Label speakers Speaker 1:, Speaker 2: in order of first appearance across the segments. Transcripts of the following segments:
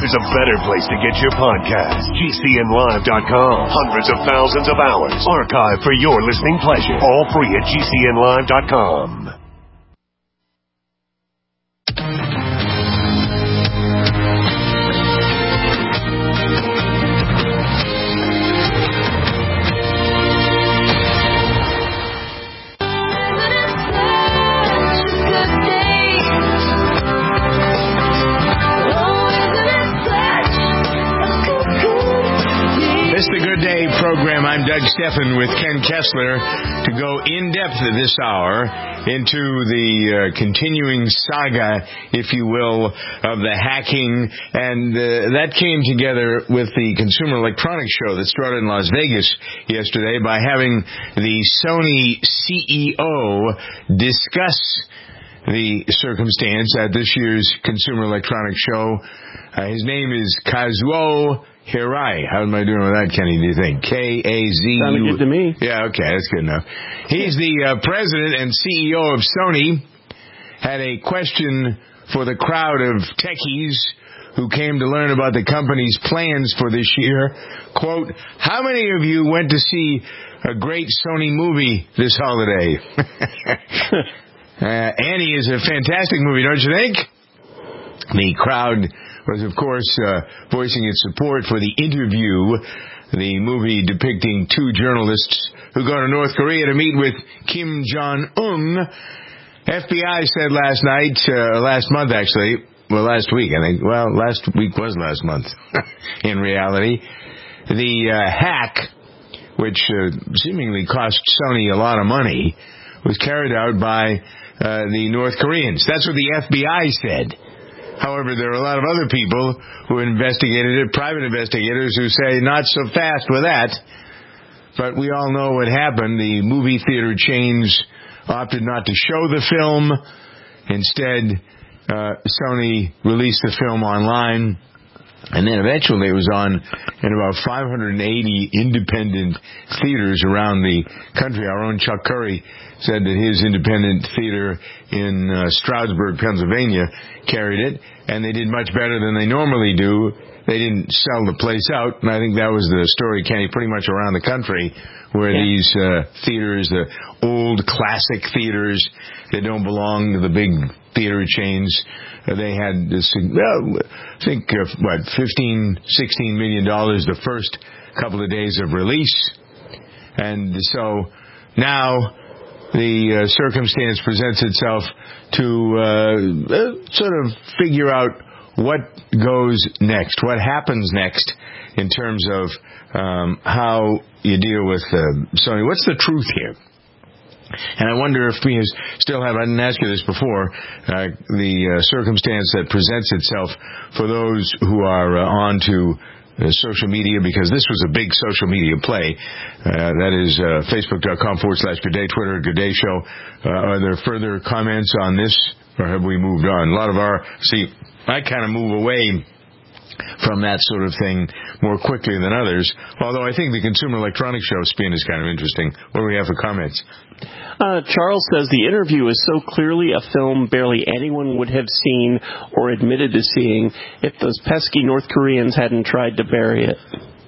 Speaker 1: there's a better place to get your podcast. GCNlive.com. Hundreds of thousands of hours archived for your listening pleasure. All free at GCNlive.com.
Speaker 2: This is the Good Day program. I'm Doug Steffen with Ken Kessler to go in depth this hour into the continuing saga, if you will, of the hacking. And that came together with the Consumer Electronics Show that started in Las Vegas yesterday by having the Sony CEO discuss the circumstance at this year's Consumer Electronics Show. His name is Kazuo Hirai. How am I doing with that, Kenny, do you think? K-A-Z-U...
Speaker 3: Sounded good to me.
Speaker 2: Yeah, okay, that's good enough. He's the president and CEO of Sony. Had a question for the crowd of techies who came to learn about the company's plans for this year. Quote, how many of you went to see a great Sony movie this holiday? Annie is a fantastic movie, don't you think? The crowd was, of course, voicing its support for The Interview, the movie depicting two journalists who go to North Korea to meet with Kim Jong-un. FBI said last month, last week, I think. Well, last week was last month, in reality. The hack, which seemingly cost Sony a lot of money, was carried out by the North Koreans. That's what the FBI said. However, there are a lot of other people who investigated it, private investigators, who say not so fast with that. But we all know what happened. The movie theater chains opted not to show the film. Instead, Sony released the film online. And then eventually it was on in about 580 independent theaters around the country. Our own Chuck Curry said that his independent theater in Stroudsburg, Pennsylvania, carried it, and they did much better than they normally do. They didn't sell the place out, and I think that was the story, Kenny, pretty much around the country, where these theaters, the old classic theaters that don't belong to the big theater chains, they had this, I think, $15, $16 million the first couple of days of release. And so now the circumstance presents itself to sort of figure out what goes next, what happens next in terms of how you deal with Sony. What's the truth here? And I wonder if we still have, I didn't ask you this before, the circumstance that presents itself for those who are onto social media, because this was a big social media play. That is Facebook.com/Good Day, Twitter, Good Day Show. Are there further comments on this, or have we moved on? A lot of I kind of move away from that sort of thing more quickly than others, although I think the Consumer Electronics Show spin is kind of interesting. What do we have for comments?
Speaker 3: Charles says the interview is so clearly a film barely anyone would have seen or admitted to seeing if those pesky North Koreans hadn't tried to bury it.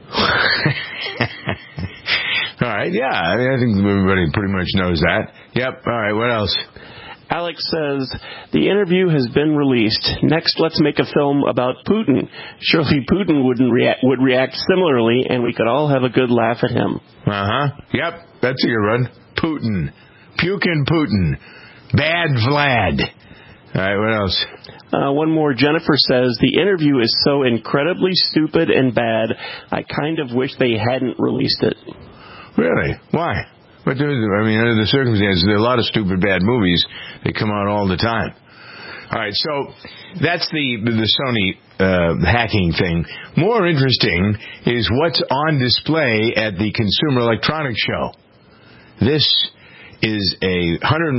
Speaker 2: All right, yeah, I think everybody pretty much knows that. Yep, all right, what else?
Speaker 3: Alex says, the interview has been released. Next, let's make a film about Putin. Surely Putin would react similarly, and we could all have a good laugh at him.
Speaker 2: Yep, that's a good one. Putin. Pukin' Putin. Bad Vlad. All right, what else?
Speaker 3: One more. Jennifer says, the interview is so incredibly stupid and bad, I kind of wish they hadn't released it.
Speaker 2: Really? Why? But under the circumstances, there are a lot of stupid, bad movies that come out all the time. All right, so that's the Sony hacking thing. More interesting is what's on display at the Consumer Electronics Show. This is a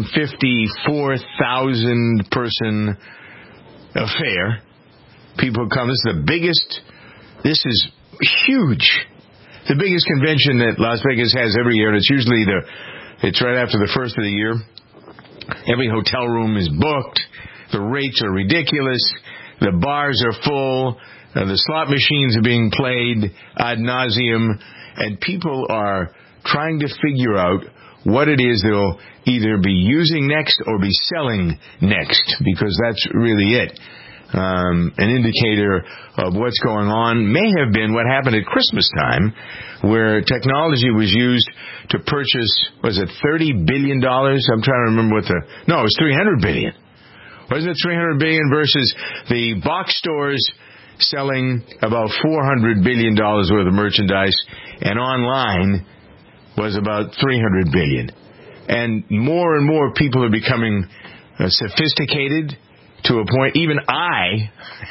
Speaker 2: 154,000 person affair. People come. This is huge. The biggest convention that Las Vegas has every year, and it's usually it's right after the first of the year. Every hotel room is booked. The rates are ridiculous. The bars are full. The slot machines are being played ad nauseum, and people are trying to figure out what it is they'll either be using next or be selling next, because that's really it. An indicator of what's going on may have been what happened at Christmas time, where technology was used to purchase, was it $30 billion? I'm trying to remember it was $300 billion. Wasn't it $300 billion versus the box stores selling about $400 billion worth of merchandise, and online was about $300 billion. And more people are becoming sophisticated to a point, even I,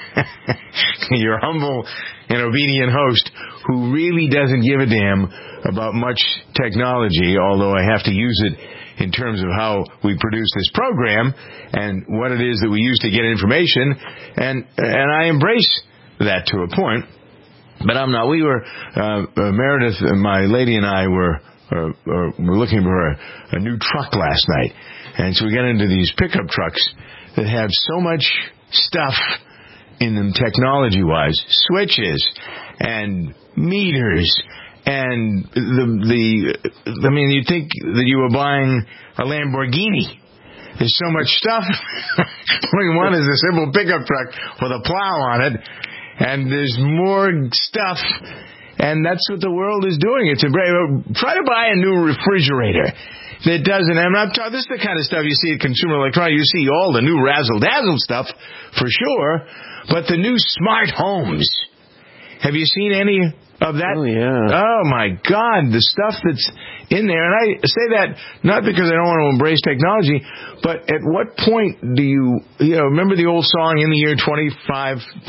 Speaker 2: your humble and obedient host, who really doesn't give a damn about much technology, although I have to use it in terms of how we produce this program and what it is that we use to get information, and I embrace that to a point. But I'm not. We were, Meredith, my lady and I were looking for a new truck last night. And so we got into these pickup trucks that have so much stuff in them technology-wise. Switches and meters and you'd think that you were buying a Lamborghini. There's so much stuff. One is a simple pickup truck with a plow on it, and there's more stuff, and that's what the world is doing. Try to buy a new refrigerator that doesn't. This is the kind of stuff you see at Consumer Electronics. You see all the new razzle-dazzle stuff for sure, but the new smart homes. Have you seen any of that?
Speaker 3: Oh, yeah.
Speaker 2: Oh, my God, the stuff that's in there. And I say that not because I don't want to embrace technology, but at what point do you remember the old song, in the year 2525,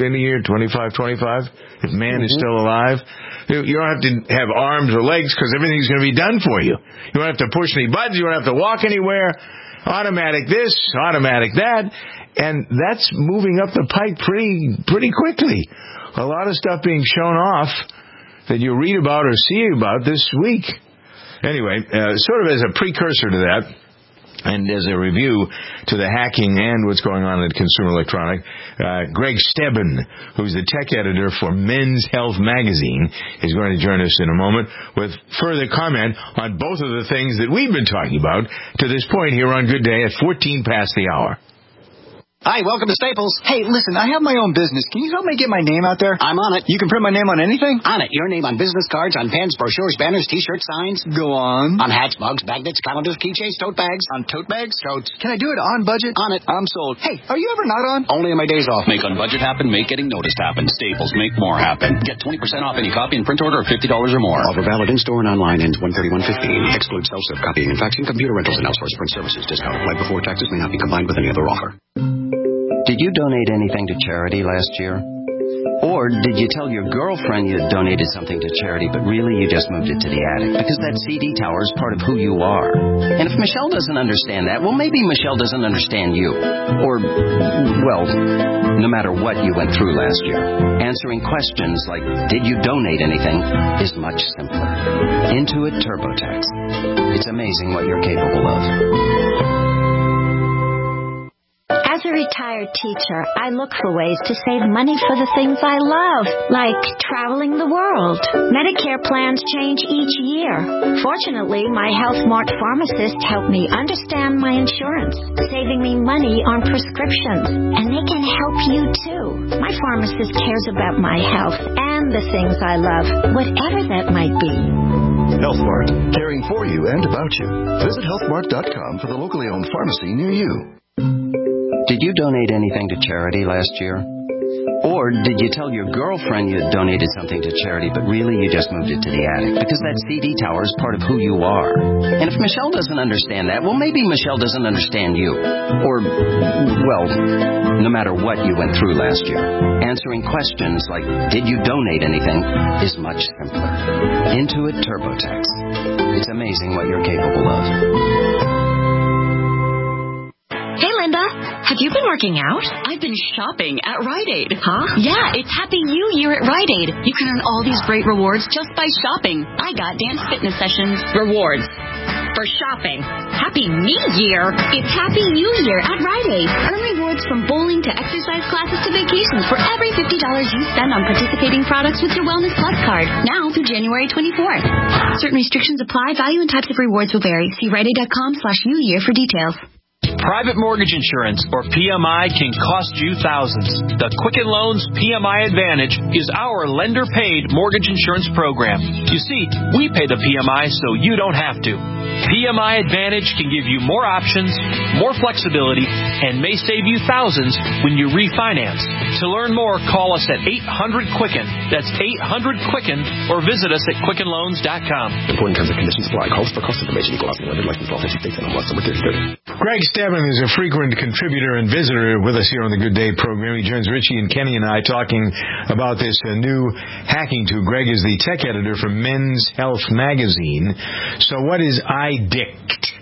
Speaker 2: if man is still alive? You don't have to have arms or legs because everything's going to be done for you. You don't have to push any buttons. You don't have to walk anywhere. Automatic this, automatic that. And that's moving up the pike pretty quickly. A lot of stuff being shown off that you read about or see about this week. Anyway, sort of as a precursor to that, and as a review to the hacking and what's going on at Consumer Electronics, Greg Stebbin, who's the tech editor for Men's Health magazine, is going to join us in a moment with further comment on both of the things that we've been talking about to this point here on Good Day at 14 past the hour.
Speaker 4: Hi, welcome to Staples. Hey, listen, I have my own business. Can you help me get my name out there?
Speaker 5: I'm on it.
Speaker 4: You can print my name on anything?
Speaker 5: On it. Your name on business cards, on pens, brochures, banners, T-shirts, signs.
Speaker 4: Go on.
Speaker 5: On hats, mugs, magnets, calendars, keychains, tote bags.
Speaker 4: On tote bags?
Speaker 5: Totes.
Speaker 4: Can I do it on budget?
Speaker 5: On it.
Speaker 4: I'm sold. Hey, are you ever not on?
Speaker 5: Only on my days off.
Speaker 6: Make on budget happen, make getting noticed happen. Staples, make more happen. Get 20% off any copy and print order of $50 or more.
Speaker 5: Offer valid in-store and online, ends 1/31/15. Excludes self-serve copying and faxing, computer rentals, and outsourced print services. Discount applied before taxes, may not be combined with any other offer.
Speaker 7: Did you donate anything to charity last year? Or did you tell your girlfriend you had donated something to charity, but really you just moved it to the attic? Because that CD tower is part of who you are. And if Michelle doesn't understand that, well, maybe Michelle doesn't understand you. Or, well, no matter what you went through last year, answering questions like, did you donate anything, is much simpler. Intuit TurboTax. It's amazing what you're capable of.
Speaker 8: As a retired teacher, I look for ways to save money for the things I love, like traveling the world. Medicare plans change each year. Fortunately, my HealthMart pharmacist helped me understand my insurance, saving me money on prescriptions. And they can help you, too. My pharmacist cares about my health and the things I love, whatever that might be.
Speaker 9: HealthMart, caring for you and about you. Visit healthmart.com for the locally owned pharmacy near you.
Speaker 7: Did you donate anything to charity last year? Or did you tell your girlfriend you had donated something to charity, but really you just moved it to the attic? Because that CD tower is part of who you are. And if Michelle doesn't understand that, well, maybe Michelle doesn't understand you. Or, well, no matter what you went through last year, answering questions like, did you donate anything, is much simpler. Intuit TurboTax. It's amazing what you're capable of.
Speaker 10: Hey, Linda, have you been working out? I've been shopping at Rite Aid. Huh? Yeah, it's Happy You Year at Rite Aid. You can earn all these great rewards just by shopping. I got dance fitness sessions.
Speaker 11: Rewards for shopping. Happy New Year!
Speaker 8: It's Happy New Year at Rite Aid. Earn rewards from bowling to exercise classes to vacations for every $50 you spend on participating products with your Wellness Plus card. Now through January 24th. Certain restrictions apply. Value and types of rewards will vary. See RiteAid.com/New Year for details.
Speaker 12: Private mortgage insurance, or PMI, can cost you thousands. The Quicken Loans PMI Advantage is our lender-paid mortgage insurance program. You see, we pay the PMI so you don't have to. PMI Advantage can give you more options, more flexibility, and may save you thousands when you refinance. To learn more, call us at 800-QUICKEN. That's 800-QUICKEN, or visit us at QuickenLoans.com.
Speaker 5: Important terms and conditions apply. Calls for cost information equal housing lender license law 50 states and unless number 30.
Speaker 2: Greg Stebbin is a frequent contributor and visitor with us here on the Good Day program. He joins Richie and Kenny and I talking about this new hacking tool. Greg is the tech editor for Men's Health magazine. So what is IDICT?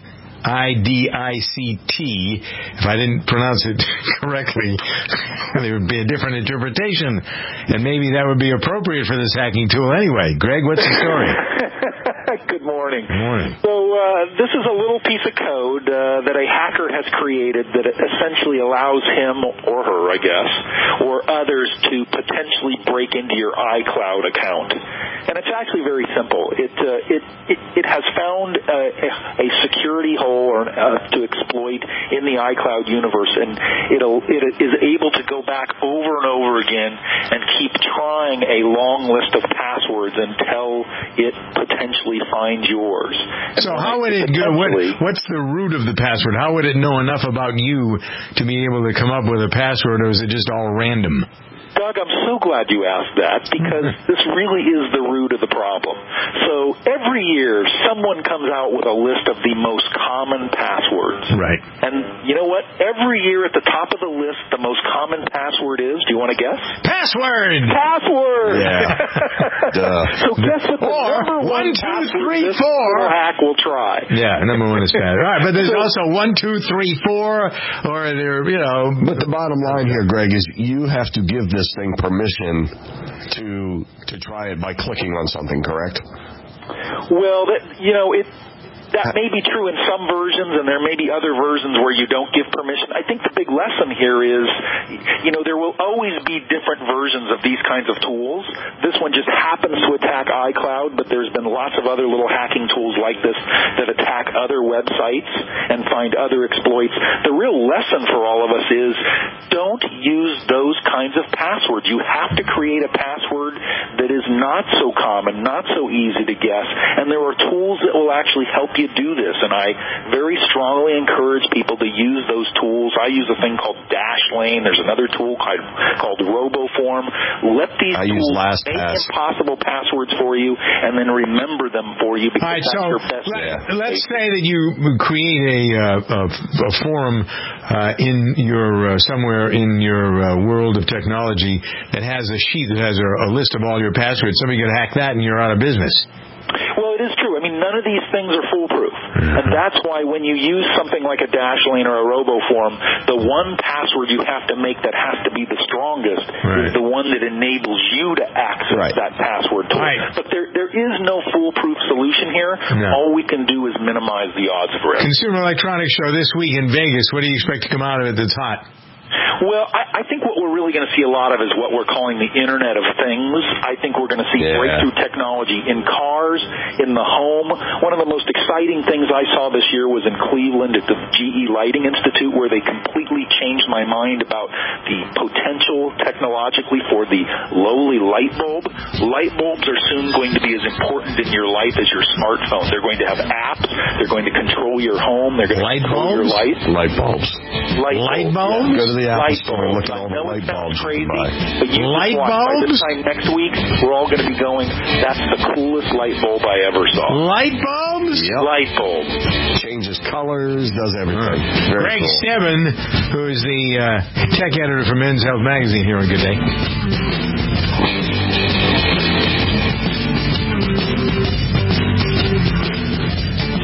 Speaker 2: IDICT. If I didn't pronounce it correctly, there would be a different interpretation, and maybe that would be appropriate for this hacking tool anyway. Greg, what's the story?
Speaker 13: Good morning.
Speaker 2: Good morning.
Speaker 13: So this is a little piece of code that a hacker has created that essentially allows him or her, I guess, or others to potentially break into your iCloud account. And it's actually very simple. It has found a security hole to exploit in the iCloud universe, and it is able to go back over and over again and keep trying a long list of passwords until it potentially finds yours. And
Speaker 2: so how would it go? What's the root of the password? How would it know enough about you to be able to come up with a password, or is it just all random?
Speaker 13: Doug, I'm so glad you asked that, because this really is the root of the problem. So every year, someone comes out with a list of the most common passwords.
Speaker 2: Right.
Speaker 13: And you know what? Every year at the top of the list, the most common password is, do you want to guess?
Speaker 2: Password!
Speaker 13: Password!
Speaker 2: Yeah.
Speaker 13: So guess what the number one
Speaker 2: 1, 2, 3, 4
Speaker 13: hack will try.
Speaker 2: Yeah, number one is password. All right, but there's also 1, 2, 3, 4, or there, you know.
Speaker 14: But the bottom line here, Greg, is you have to give this thing permission to try it by clicking on something, correct?
Speaker 13: Well, that may be true in some versions, and there may be other versions where you don't give permission. I think the big lesson here is, there will always be different versions of these kinds of tools. This one just happens to attack iCloud, but there's been lots of other little hacking tools like this that attack other websites and find other exploits. The real lesson for all of us is, don't use those kinds of passwords. You have to create a password that is not so common, not so easy to guess, and there are tools that will actually help you do this, and I very strongly encourage people to use those tools. I use a thing called Dashlane. There's another tool called RoboForm. Let these tools make impossible passwords for you, and then remember them for you, because that's your best.
Speaker 2: Let's say that you create a forum in your somewhere in your world of technology that has a sheet that has a list of all your passwords. Somebody can hack that, and you're out of business.
Speaker 13: Well, it is true. I mean, none of these things are foolproof. And that's why when you use something like a Dashlane or a RoboForm, the one password you have to make that has to be the strongest is the one that enables you to access that password tool. But there is no foolproof solution here. No. All we can do is minimize the odds of risk.
Speaker 2: Consumer Electronics Show this week in Vegas. What do you expect to come out of it that's hot?
Speaker 13: Well, I think what we're really going to see a lot of is what we're calling the Internet of Things. I think we're going to see breakthrough technology in cars, in the home. One of the most exciting things I saw this year was in Cleveland at the GE Lighting Institute, where they completely changed my mind about the potential technologically for the lowly light bulb. Light bulbs are soon going to be as important in your life as your smartphone. They're going to have apps. They're going to control your home. They're going to control your lights.
Speaker 14: Light bulbs.
Speaker 2: Light bulbs?
Speaker 14: Go to the Apple Store and look at all the light bulbs you can buy.
Speaker 2: Light bulbs?
Speaker 13: By this time next week, we're all going to be going, that's the coolest light bulb I ever saw.
Speaker 2: Light bulbs?
Speaker 14: Yep.
Speaker 13: Light bulb.
Speaker 14: Changes colors, does everything.
Speaker 2: Greg Stebbin, who is the tech editor for Men's Health magazine here on Good Day.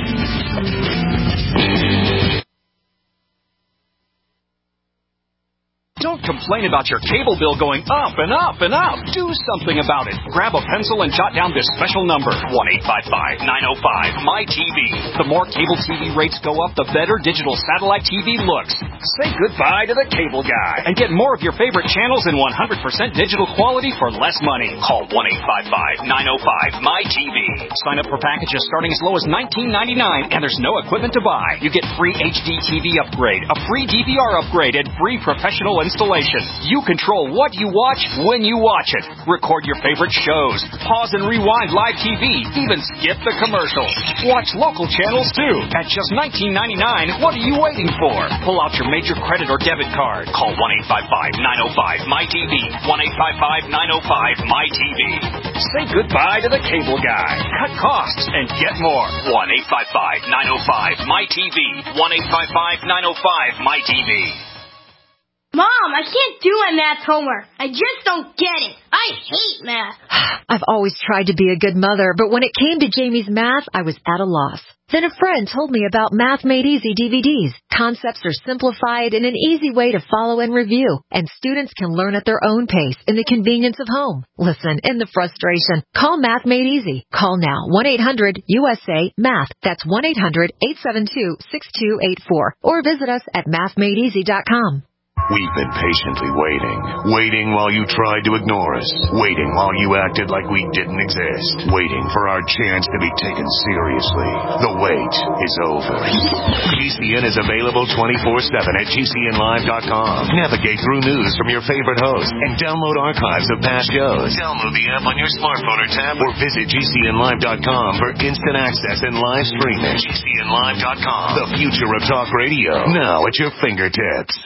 Speaker 15: Don't
Speaker 12: complain about your cable bill going up and up and up. Do something about it. Grab a pencil and jot down this special number, 1-855-905-MY-TV. The more cable TV rates go up, the better digital satellite TV looks. Say goodbye to the cable guy and get more of your favorite channels in 100% digital quality for less money. Call 1-855-905-MY-TV. Sign up for packages starting as low as $19.99, and there's no equipment to buy. You get free HD TV upgrade, a free DVR upgrade, and free professional installation. You control what you watch when you watch it. Record your favorite shows. Pause and rewind live TV. Even skip the commercials. Watch local channels too. At just $19.99, what are you waiting for? Pull out your major credit or debit card. Call 1-855-905-MY-TV. 1-855-905-MY-TV. Say goodbye to the cable guy. Cut costs and get more. 1-855-905-MY-TV. 1-855-905-MY-TV.
Speaker 15: Mom, I can't do my math homework. I just don't get it. I hate math.
Speaker 16: I've always tried to be a good mother, but when it came to Jamie's math, I was at a loss. Then a friend told me about Math Made Easy DVDs. Concepts are simplified in an easy way to follow and review, and students can learn at their own pace in the convenience of home. Listen, in the frustration, call Math Made Easy. Call now, 1-800-USA-MATH. That's 1-800-872-6284. Or visit us at mathmadeeasy.com.
Speaker 1: We've been patiently waiting while you tried to ignore us, waiting while you acted like we didn't exist, waiting for our chance to be taken seriously. The wait is over. GCN is available 24/7 at GCNlive.com. Navigate through news from your favorite hosts and download archives of past shows. Download the app on your smartphone or tab or visit GCNlive.com for instant access and live streaming. GCNlive.com, the future of talk radio, now at your fingertips.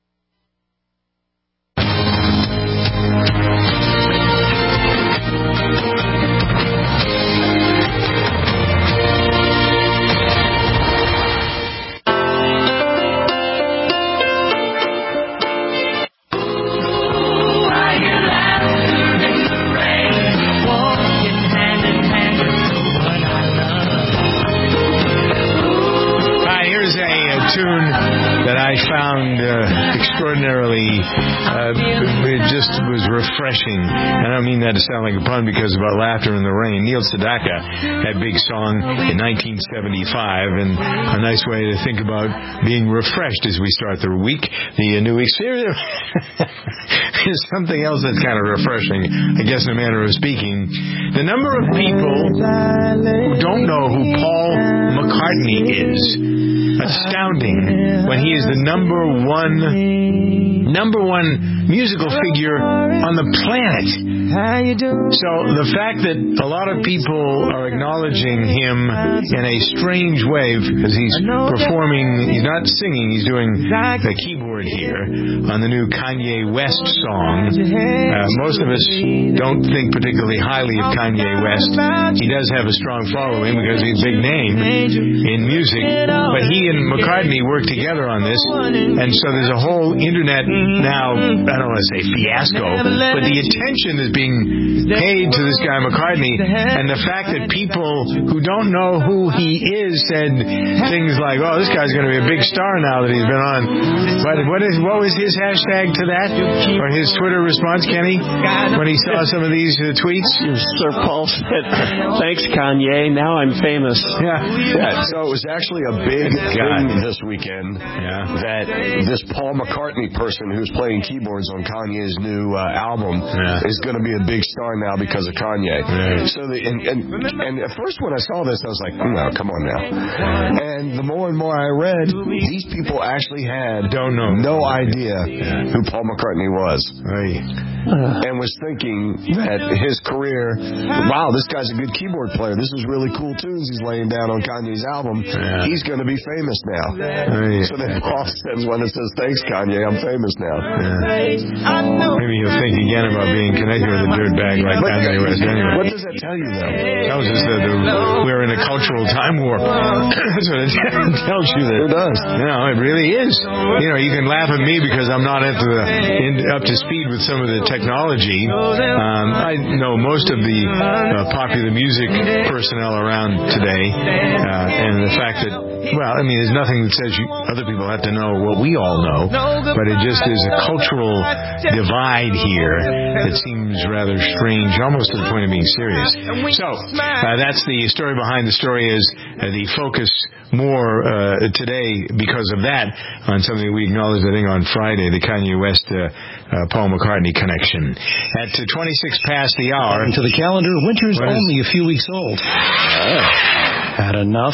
Speaker 2: Tune that I found extraordinarily, it just was refreshing. I don't mean that to sound like a pun because about laughter in the rain. Neil Sedaka had a big song in 1975, and a nice way to think about being refreshed as we start the week, the new week. Here's something else that's kind of refreshing, I guess in a manner of speaking. The number of people who don't know who Paul McCartney is. Astounding when he is the number one musical figure on the planet. So the fact that a lot of people are acknowledging him in a strange way because he's performing, he's not singing, he's doing the keyboard here on the new Kanye West song. Most of us don't think particularly highly of Kanye West. He does have a strong following because he's a big name in music, but he and McCartney worked together on this, and so there's a whole internet now, I don't want to say fiasco, but the attention is being paid to this guy McCartney, and the fact that people who don't know who he is said things like, oh, this guy's going to be a big star now that he's been on. What was his hashtag to that? Or his Twitter response, Kenny, when he saw some of these tweets?
Speaker 3: Sir Paul said, thanks, Kanye, now I'm famous.
Speaker 14: Yeah, so it was actually a big thing this weekend that this Paul McCartney person who's playing keyboards on Kanye's new album is going to be a big star now because of Kanye. So and at first when I saw this, I was like, no, come on now. And the more and more I read, these people actually had no idea who Paul McCartney was. And was thinking that his career, wow, this guy's a good keyboard player. This is really cool tunes he's laying down on Kanye's album. He's going to be famous now. So then Paul says when it says, thanks, Kanye, I'm famous now.
Speaker 2: Maybe he'll think again about being connected with a dirtbag like Kanye West anyway.
Speaker 14: What does that tell you, though?
Speaker 2: That was just we're in a cultural time warp. That's what it tells you. That,
Speaker 14: it does.
Speaker 2: You know, it really is. You know, you can laugh at me because I'm not up to speed with some of the technology. I know most of the popular music personnel around today, and the fact that, there's nothing that says other people have to know what we all know, but it just is a cultural divide here that seems rather strange, almost to the point of being serious. So, that's the story behind the story, is the focus more today because of that on something we acknowledged, I think, on Friday, the Kanye West Paul McCartney connection. At 26 past the hour.
Speaker 17: To the calendar, winter's only a few weeks old. Had enough?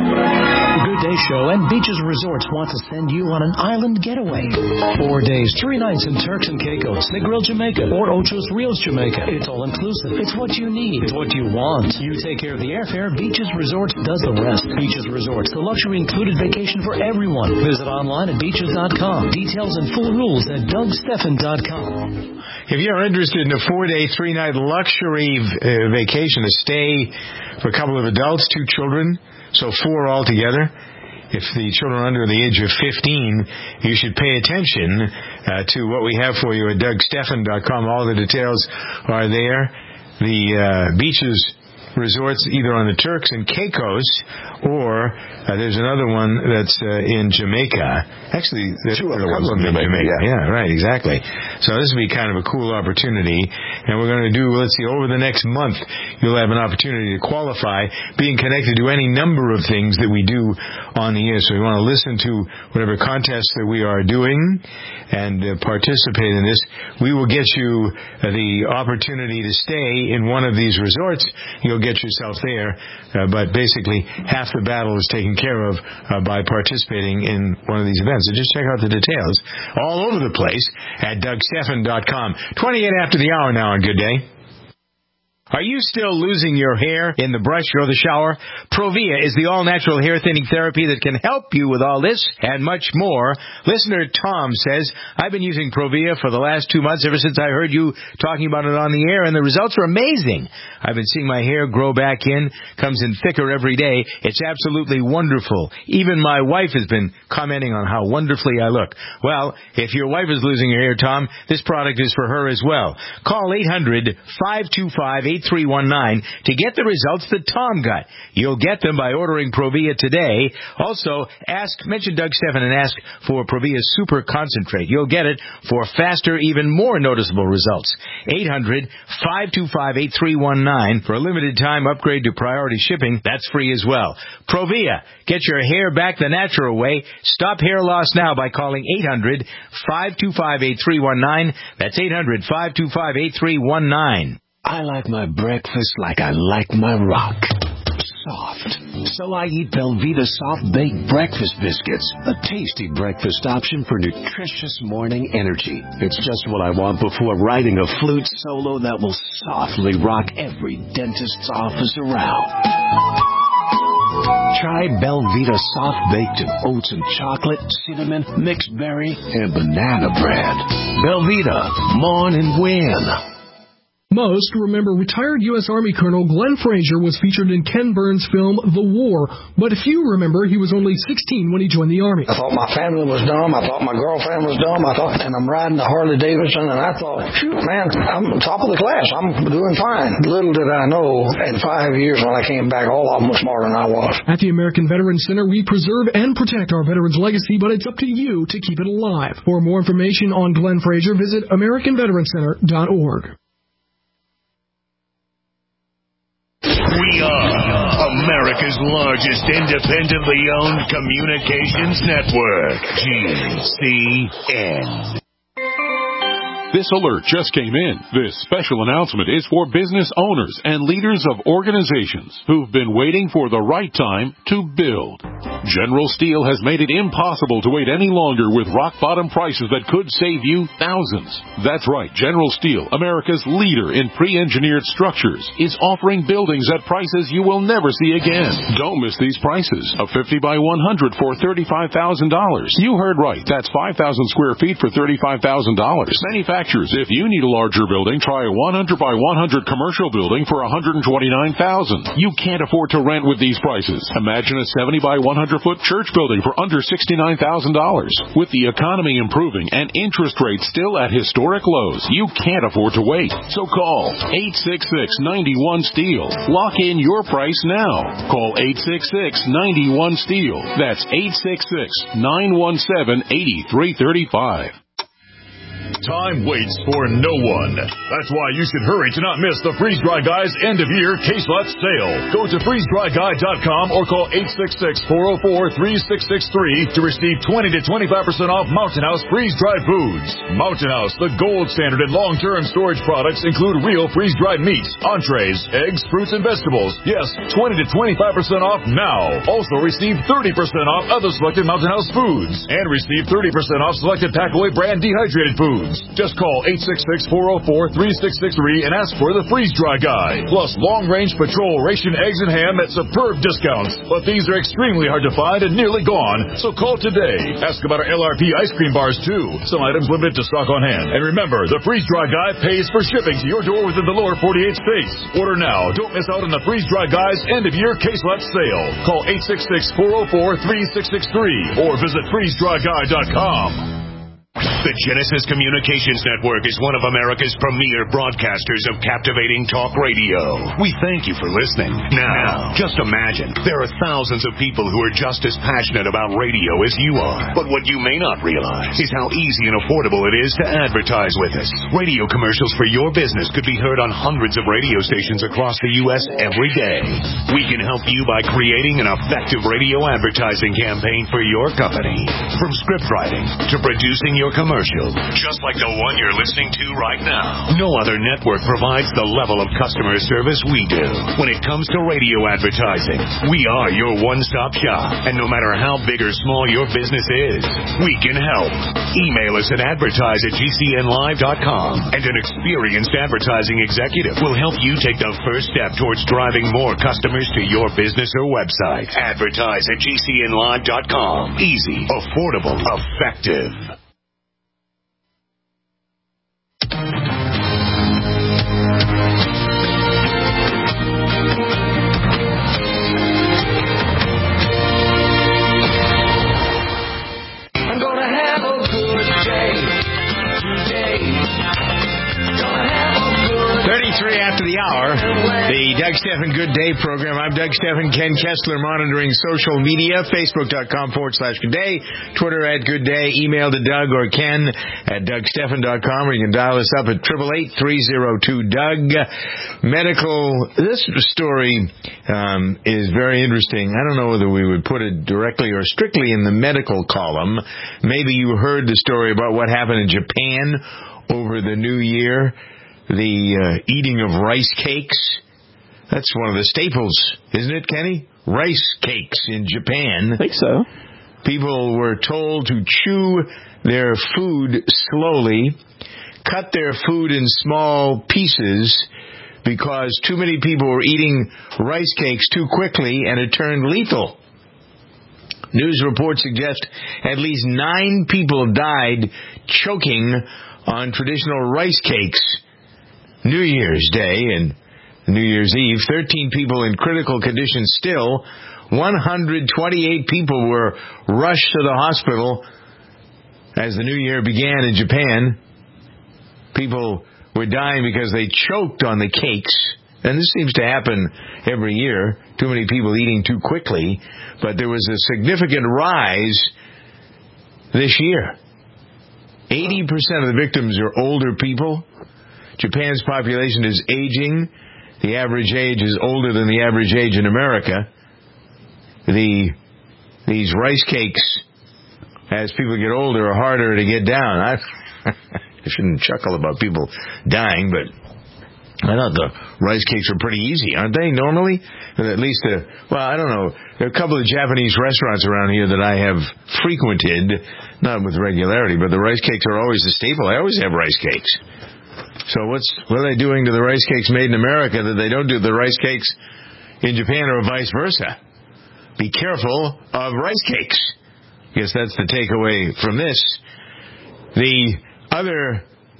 Speaker 17: The Good Day Show and Beaches Resorts want to send you on an island getaway. 4 days, 3 nights in Turks and Caicos, Negril, Jamaica, or Ochos Rios, Jamaica. It's all inclusive. It's what you need. It's what you want. You take care of the airfare. Beaches Resorts does the rest. Beaches Resorts, the luxury included vacation for everyone. Visit online at beaches.com. Details and full rules at DougSteffen.com.
Speaker 2: If you're interested in a 4-day, 3-night luxury vacation, a stay for a couple of adults, 2 children, so 4 altogether. If the children are under the age of 15, you should pay attention to what we have for you at DougSteffen.com. All the details are there. The beaches resorts either on the Turks and Caicos, or there's another one that's in Jamaica. Actually, there's 2 other ones in Jamaica. Yeah, right, exactly. So this will be kind of a cool opportunity, and we're going to do, over the next month, you'll have an opportunity to qualify, being connected to any number of things that we do on the air. So you want to listen to whatever contests that we are doing and participate in this. We will get you the opportunity to stay in one of these resorts. You'll get yourself there, but basically half the battle is taken care of by participating in one of these events. So just check out the details all over the place at DougSteffen.com. 28 after the hour now on Good Day. Are you still losing your hair in the brush or the shower? Provia is the all-natural hair thinning therapy that can help you with all this and much more. Listener Tom says, I've been using Provia for the last 2 months, ever since I heard you talking about it on the air, and the results are amazing. I've been seeing my hair grow back in, comes in thicker every day. It's absolutely wonderful. Even my wife has been commenting on how wonderfully I look. Well, if your wife is losing her hair, Tom, this product is for her as well. Call 800-525-8319 to get the results that Tom got. You'll get them by ordering Provia today. Also, mention Doug Steffen and ask for Provia Super Concentrate. You'll get it for faster, even more noticeable results. 800-525-8319. For a limited time, upgrade to priority shipping. That's free as well. Provia. Get your hair back the natural way. Stop hair loss now by calling 800-525-8319. That's 800-525-8319.
Speaker 18: I like my breakfast like I like my rock. Soft. So I eat Belvita Soft Baked Breakfast Biscuits, a tasty breakfast option for nutritious morning energy. It's just what I want before writing a flute solo that will softly rock every dentist's office around. Try Belvita Soft Baked in oats and chocolate, cinnamon, mixed berry, and banana bread. Belvita, morn and win.
Speaker 19: Most remember retired U.S. Army Colonel Glenn Frazier was featured in Ken Burns' film The War, but few remember he was only 16 when he joined the Army.
Speaker 20: I thought my family was dumb. I thought my girlfriend was dumb. And I'm riding a Harley Davidson, and I thought, shoot, man, I'm top of the class. I'm doing fine. Little did I know, in 5 years when I came back, all of them were smarter than I was.
Speaker 19: At the American Veterans Center, we preserve and protect our veterans' legacy, but it's up to you to keep it alive. For more information on Glenn Frazier, visit AmericanVeteranCenter.org.
Speaker 1: We are America's largest independently owned communications network, GCN.
Speaker 21: This alert just came in. This special announcement is for business owners and leaders of organizations who've been waiting for the right time to build. General Steel has made it impossible to wait any longer with rock-bottom prices that could save you thousands. That's right. General Steel, America's leader in pre-engineered structures, is offering buildings at prices you will never see again. Don't miss these prices. A 50 by 100 for $35,000. You heard right. That's 5,000 square feet for $35,000. Manufactured manufacturers. If you need a larger building, try a 100 by 100 commercial building for $129,000. You can't afford to rent with these prices. Imagine a 70 by 100 foot church building for under $69,000. With the economy improving and interest rates still at historic lows, you can't afford to wait. So call 866-91-STEEL. Lock in your price now. Call 866-91-STEEL. That's 866-917-8335.
Speaker 4: Time waits for no one. That's why you should hurry to not miss the Freeze Dry Guy's end-of-year case lot sale. Go to freezedryguy.com or call 866-404-3663 to receive 20 to 25% off Mountain House freeze-dried foods. Mountain House, the gold standard in long-term storage products, include real freeze-dried meats, entrees, eggs, fruits, and vegetables. Yes, 20 to 25% off now. Also receive 30% off other selected Mountain House foods and receive 30% off selected Packaway brand dehydrated foods. Just call 866-404-3663 and ask for the Freeze Dry Guy. Plus long-range patrol ration eggs and ham at superb discounts. But these are extremely hard to find and nearly gone, so call today. Ask about our LRP ice cream bars, too. Some items limited to stock on hand. And remember, the Freeze Dry Guy pays for shipping to your door within the lower 48 states. Order now. Don't miss out on the Freeze Dry Guy's end-of-year case lot sale. Call 866-404-3663 or visit freezedryguy.com.
Speaker 1: The Genesis Communications Network is one of America's premier broadcasters of captivating talk radio. We thank you for listening. Now, just imagine, there are thousands of people who are just as passionate about radio as you are. But what you may not realize is how easy and affordable it is to advertise with us. Radio commercials for your business could be heard on hundreds of radio stations across the U.S. every day. We can help you by creating an effective radio advertising campaign for your company. From script writing to producing your commercial, just like the one you're listening to right now. No other network provides the level of customer service we do. When it comes to radio advertising, we are your one-stop shop. And no matter how big or small your business is, we can help. Email us at advertise@gcnlive.com, and an experienced advertising executive will help you take the first step towards driving more customers to your business or website. Advertise@gcnlive.com. Easy, affordable, effective.
Speaker 22: I'm gonna have a good day today. Gonna have a good
Speaker 2: 33 after the hour, the Doug Stephan Good Day program. I'm Doug Stephan, Ken Kessler monitoring social media, Facebook.com/Good Day, Twitter @Good Day, email to Doug or Ken at DougStephan.com, or you can dial us up at 888-302-DOUG. This story is very interesting. I don't know whether we would put it directly or strictly in the medical column. Maybe you heard the story about what happened in Japan over the New Year. The eating of rice cakes. That's one of the staples, isn't it, Kenny? Rice cakes in Japan.
Speaker 3: I think so.
Speaker 2: People were told to chew their food slowly, cut their food in small pieces, because too many people were eating rice cakes too quickly, and it turned lethal. News reports suggest at least 9 people died choking on traditional rice cakes New Year's Day and New Year's Eve. 13 people in critical condition still. 128 people were rushed to the hospital as the new year began in Japan. People were dying because they choked on the cakes. And this seems to happen every year. Too many people eating too quickly. But there was a significant rise this year. 80% of the victims are older people. Japan's population is aging. The average age is older than the average age in America. These rice cakes, as people get older, are harder to get down. I shouldn't chuckle about people dying, but I thought the rice cakes were pretty easy, aren't they, normally? At least, I don't know. There are a couple of Japanese restaurants around here that I have frequented, not with regularity, but the rice cakes are always a staple. I always have rice cakes. So what are they doing to the rice cakes made in America that they don't do to the rice cakes in Japan, or vice versa? Be careful of rice cakes. I guess that's the takeaway from this. The other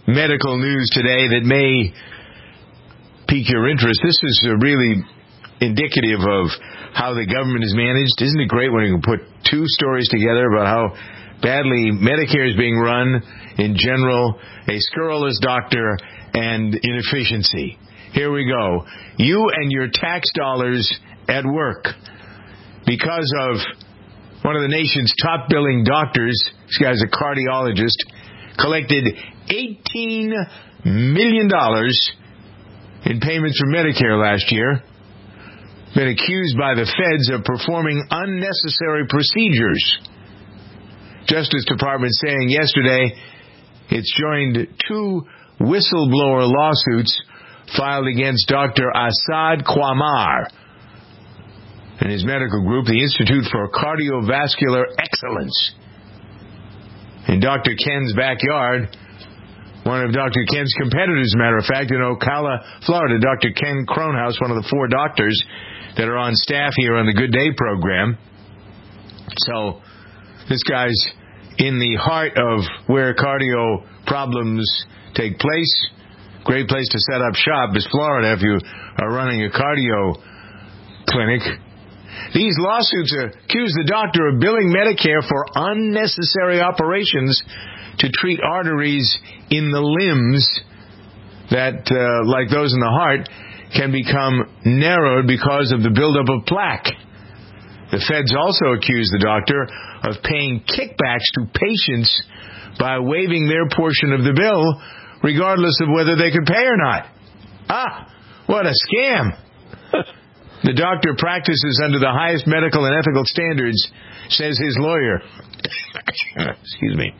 Speaker 2: medical news today that may pique your interest. This is really indicative of how the government is managed. Isn't it great when you can put two stories together about how badly Medicare is being run in general, a scurrilous doctor, and inefficiency? Here we go. You and your tax dollars at work. Because of one of the nation's top billing doctors, this guy's a cardiologist, collected $18 million in payments from Medicare last year. Been accused by the feds of performing unnecessary procedures. Justice Department saying yesterday it's joined 2 whistleblower lawsuits filed against Dr. Asad Qamar and his medical group, the Institute for Cardiovascular Excellence. In Dr. Ken's backyard, one of Dr. Ken's competitors, as a matter of fact, in Ocala, Florida, Dr. Ken Cronhouse, one of the 4 doctors that are on staff here on the Good Day program. So this guy's in the heart of where cardio problems take place. Great place to set up shop is Florida if you are running a cardio clinic. These lawsuits accuse the doctor of billing Medicare for unnecessary operations to treat arteries in the limbs that, like those in the heart, can become narrowed because of the buildup of plaque. The feds also accuse the doctor of paying kickbacks to patients by waiving their portion of the bill, regardless of whether they could pay or not. What a scam! The doctor practices under the highest medical and ethical standards, says his lawyer. Excuse me.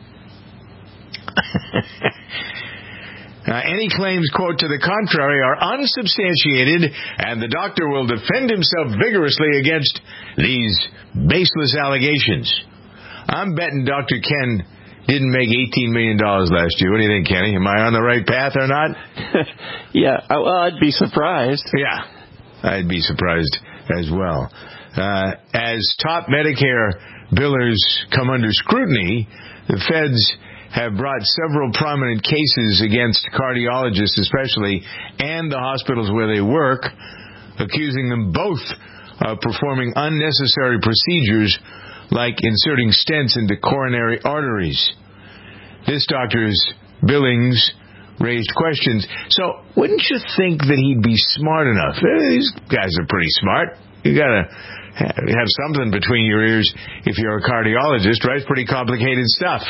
Speaker 2: Any claims, quote, to the contrary are unsubstantiated, and the doctor will defend himself vigorously against these baseless allegations. I'm betting Dr. Ken didn't make $18 million last year. What do you think, Kenny? Am I on the right path or not?
Speaker 3: Yeah, well, I'd be surprised.
Speaker 2: Yeah, I'd be surprised as well. As top Medicare billers come under scrutiny, the feds have brought several prominent cases against cardiologists especially, and the hospitals where they work, accusing them both of performing unnecessary procedures like inserting stents into coronary arteries. This doctor's billings raised questions. So wouldn't you think that he'd be smart enough? These guys are pretty smart. You gotta have something between your ears if you're a cardiologist, right? It's pretty complicated stuff.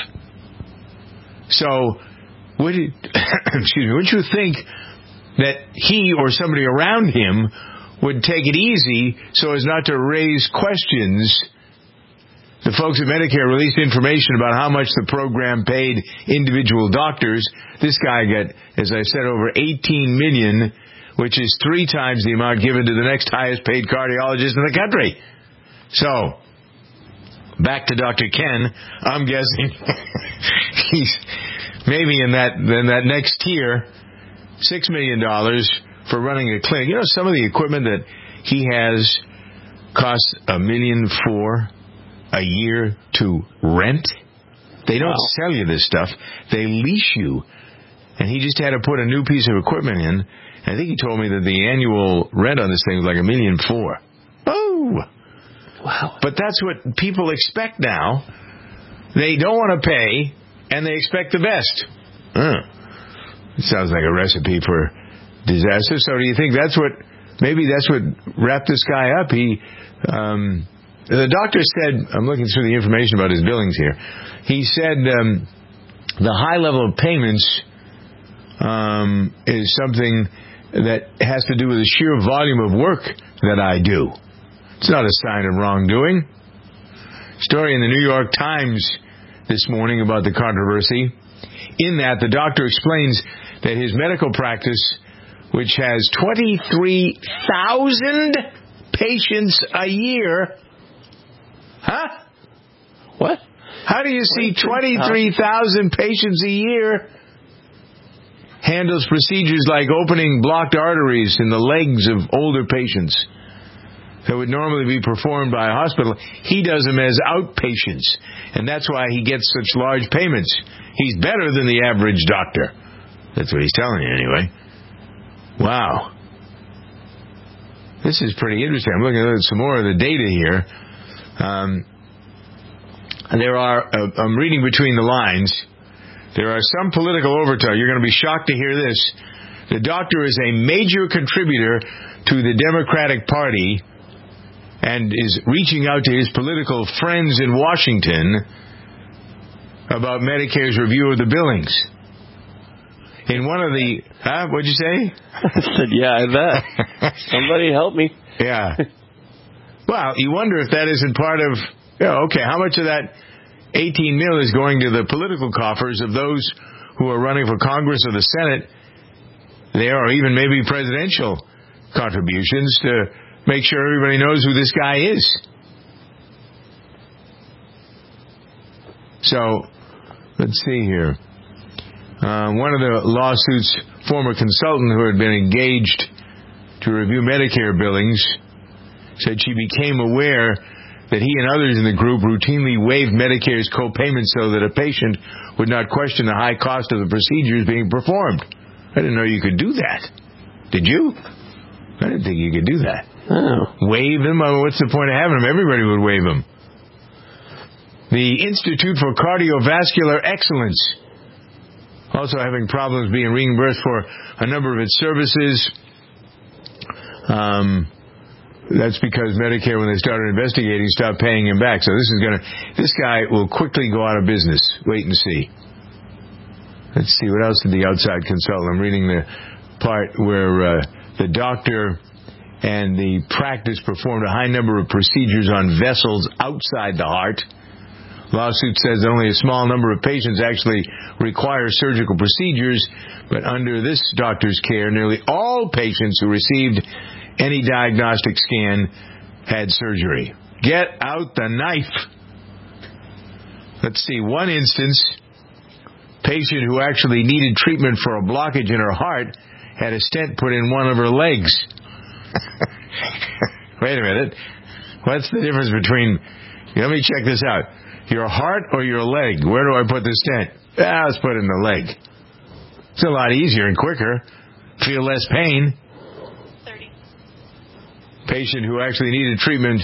Speaker 2: So, wouldn't you think that he or somebody around him would take it easy so as not to raise questions? The folks at Medicare released information about how much the program paid individual doctors. This guy got, as I said, over $18 million, which is 3 times the amount given to the next highest paid cardiologist in the country. So, back to Dr. Ken, I'm guessing he's maybe in that next tier, $6 million for running a clinic. You know, some of the equipment that he has costs $1.4 million a year to rent. They don't sell you this stuff. They lease you. And he just had to put a new piece of equipment in. I think he told me that the annual rent on this thing was like $1.4 million. Oh! Wow. But that's what people expect now. They don't want to pay, and they expect the best. It sounds like a recipe for disaster. So do you think maybe that's what wrapped this guy up? The doctor said, I'm looking through the information about his billings here. He said the high level of payments is something that has to do with the sheer volume of work that I do. It's not a sign of wrongdoing. Story in the New York Times this morning about the controversy. In that, the doctor explains that his medical practice, which has 23,000 patients a year... Huh?
Speaker 3: What?
Speaker 2: How do you see 23,000 patients a year? Handles procedures like opening blocked arteries in the legs of older patients that would normally be performed by a hospital. He does them as outpatients, and that's why he gets such large payments. He's better than the average doctor. That's what he's telling you anyway. Wow. This is pretty interesting. I'm looking at some more of the data here. I'm reading between the lines. There are some political overtones. You're going to be shocked to hear this. The doctor is a major contributor to the Democratic Party and is reaching out to his political friends in Washington about Medicare's review of the billings. In one of the... what'd you say?
Speaker 3: I said, yeah, I bet. Somebody help me.
Speaker 2: Yeah. Well, you wonder if that isn't part of... okay, how much of that 18 mil is going to the political coffers of those who are running for Congress or the Senate there, or even maybe presidential contributions to make sure everybody knows who this guy is. So, let's see here. One of the lawsuit's former consultant who had been engaged to review Medicare billings said she became aware that he and others in the group routinely waived Medicare's co-payments so that a patient would not question the high cost of the procedures being performed. I didn't know you could do that. Did you? I didn't think you could do that.
Speaker 3: Oh.
Speaker 2: Waive them? What's the point of having them? Everybody would waive them. The Institute for Cardiovascular Excellence also having problems being reimbursed for a number of its services. That's because Medicare, when they started investigating, stopped paying him back. So this guy will quickly go out of business. Wait and see. Let's see, what else did the outside consultant? I'm reading the part where the doctor and the practice performed a high number of procedures on vessels outside the heart. Lawsuit says that only a small number of patients actually require surgical procedures, but under this doctor's care, nearly all patients who received any diagnostic scan had surgery. Get out the knife. Let's see, one instance, patient who actually needed treatment for a blockage in her heart had a stent put in one of her legs. Wait a minute. What's the difference between... Let me check this out. Your heart or your leg? Where do I put the stent? Let's put it in the leg. It's a lot easier and quicker. Feel less pain.
Speaker 10: 30.
Speaker 2: Patient who actually needed treatment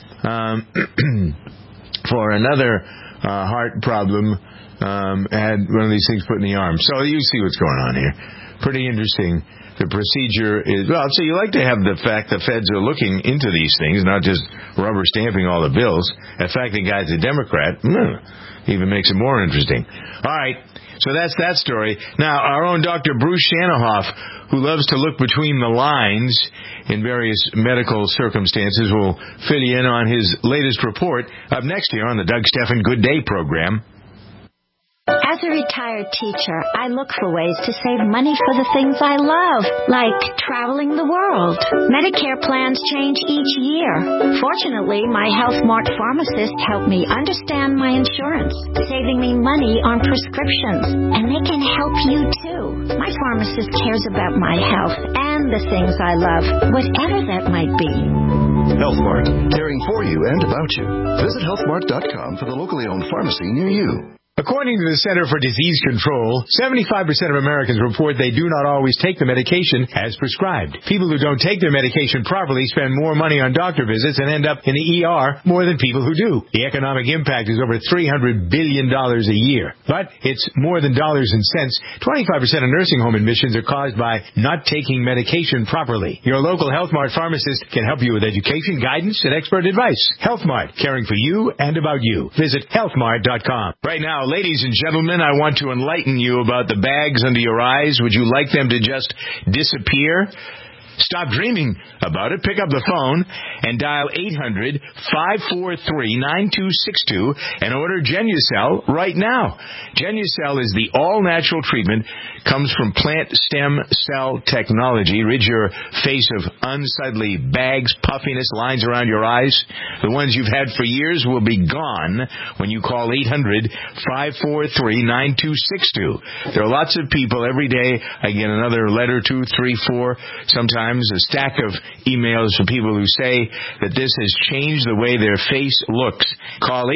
Speaker 2: for another heart problem had one of these things put in the arm. So you see what's going on here. Pretty interesting. The procedure is, well, so you like to have the fact the feds are looking into these things, not just rubber stamping all the bills. The fact the guy's a Democrat even makes it more interesting. All right, so that's that story. Now, our own Dr. Bruce Shanoff, who loves to look between the lines in various medical circumstances, will fill you in on his latest report up next here on the Doug Stephan Good Day program.
Speaker 8: As a retired teacher, I look for ways to save money for the things I love, like traveling the world. Medicare plans change each year. Fortunately, my Health Mart pharmacist helped me understand my insurance, saving me money on prescriptions. And they can help you, too. My pharmacist cares about my health and the things I love, whatever that might be.
Speaker 6: Health Mart, caring for you and about you. Visit healthmart.com for the locally owned pharmacy near you.
Speaker 2: According to the Center for Disease Control, 75% of Americans report they do not always take the medication as prescribed. People who don't take their medication properly spend more money on doctor visits and end up in the ER more than people who do. The economic impact is over $300 billion a year. But it's more than dollars and cents. 25% of nursing home admissions are caused by not taking medication properly. Your local Health Mart pharmacist can help you with education, guidance, and expert advice. Health Mart, caring for you and about you. Visit healthmart.com. Right now, ladies and gentlemen, I want to enlighten you about the bags under your eyes. Would you like them to just disappear? Stop dreaming about it. Pick up the phone and dial 800-543-9262 and order Genucel right now. Genucel is the all-natural treatment, comes from plant stem cell technology. Rid your face of unsightly bags, puffiness, lines around your eyes. The ones you've had for years will be gone when you call 800-543-9262. There are lots of people every day. I get another letter, 2, 3, 4, sometimes times, a stack of emails from people who say that this has changed the way their face looks. Call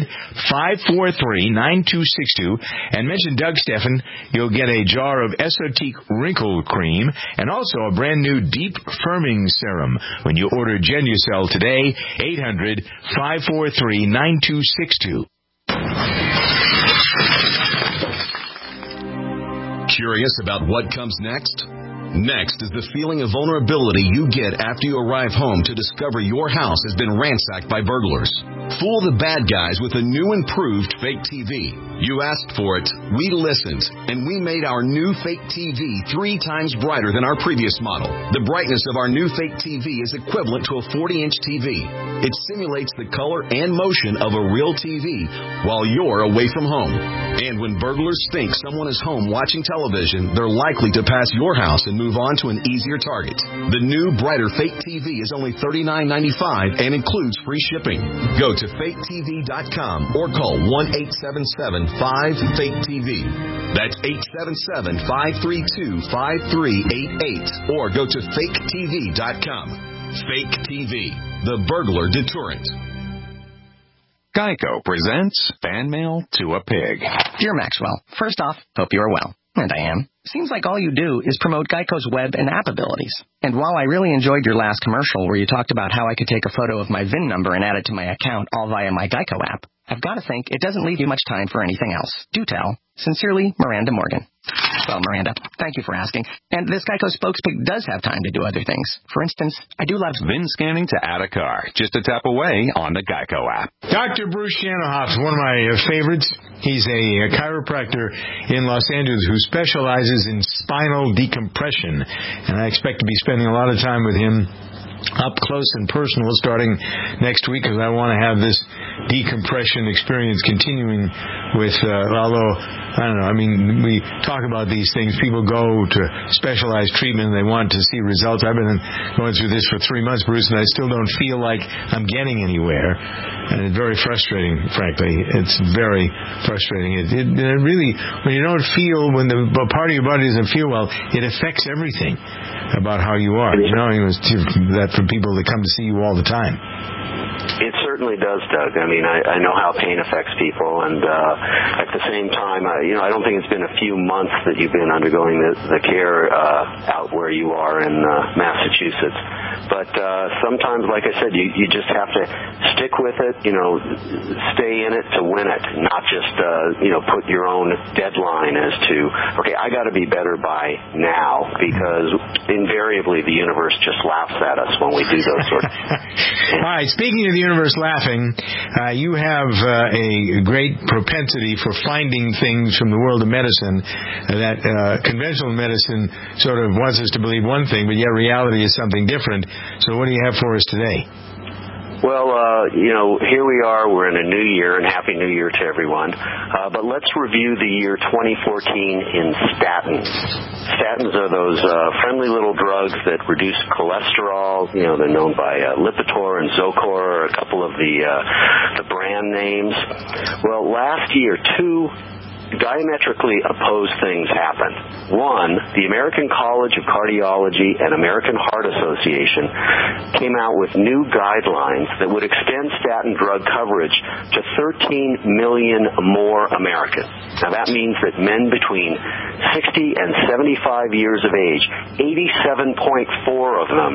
Speaker 2: 800-543-9262 and mention Doug Steffen. You'll get a jar of Esotique Wrinkle Cream and also a brand new Deep Firming Serum when you order Genucel today. 800-543-9262.
Speaker 7: Curious about what comes next? Next is the feeling of vulnerability you get after you arrive home to discover your house has been ransacked by burglars. Fool the bad guys with a new improved fake TV. You asked for it, we listened, and we made our new fake TV 3 times brighter than our previous model. The brightness of our new fake TV is equivalent to a 40-inch TV. It simulates the color and motion of a real TV while you're away from home. And when burglars think someone is home watching television, they're likely to pass your house and move on to an easier target. The new, brighter fake TV is only $39.95 and includes free shipping. Go to faketv.com or call 1-877-5-FAKE-TV. That's 877-532-5388 or go to faketv.com. Fake TV, the burglar deterrent.
Speaker 9: Geico presents Fan Mail to a Pig.
Speaker 23: Dear Maxwell, first off, hope you are well. And I am. Seems like all you do is promote Geico's web and app abilities. And while I really enjoyed your last commercial where you talked about how I could take a photo of my VIN number and add it to my account all via my Geico app, I've got to think it doesn't leave you much time for anything else. Do tell. Sincerely, Miranda Morgan. Well, Miranda, thank you for asking. And this Geico spokespig does have time to do other things. For instance, I do love
Speaker 9: VIN scanning to add a car. Just a tap away on the Geico app.
Speaker 2: Dr. Bruce Shanohoff, one of my favorites. He's a chiropractor in Los Angeles who specializes in spinal decompression. And I expect to be spending a lot of time with him up close and personal starting next week, because I want to have this decompression experience continuing with, although, I don't know, I mean, we talk about these things. People go to specialized treatment and they want to see results. I've been going through this for 3 months, Bruce, and I still don't feel like I'm getting anywhere. And it's very frustrating, frankly. It's very frustrating. It really, when you don't feel, when the part of your body doesn't feel well, it affects everything about how you are. You know, that from people that come to see you all the time.
Speaker 24: It certainly does, Doug. I mean, I know how pain affects people, and at the same time, I don't think it's been a few months that you've been undergoing the care out where you are in Massachusetts. But sometimes, like I said, you just have to stick with it, stay in it to win it, not just, put your own deadline as to, okay, I got to be better by now, because invariably the universe just laughs at us when we do those sort of things.
Speaker 2: All right, speaking of the universe laughing, you have a great propensity for finding things from the world of medicine that conventional medicine sort of wants us to believe one thing, but yet reality is something different. So what do you have for us today?
Speaker 24: Well, here we are. We're in a new year, and Happy New Year to everyone. But let's review the year 2014 in statins. Statins are those friendly little drugs that reduce cholesterol. They're known by Lipitor and Zocor, a couple of the brand names. Well, last year, 2 diametrically opposed things happened. One, the American College of Cardiology and American Heart Association came out with new guidelines that would extend statin drug coverage to 13 million more Americans. Now that means that men between 60 and 75 years of age, 87.4 of them,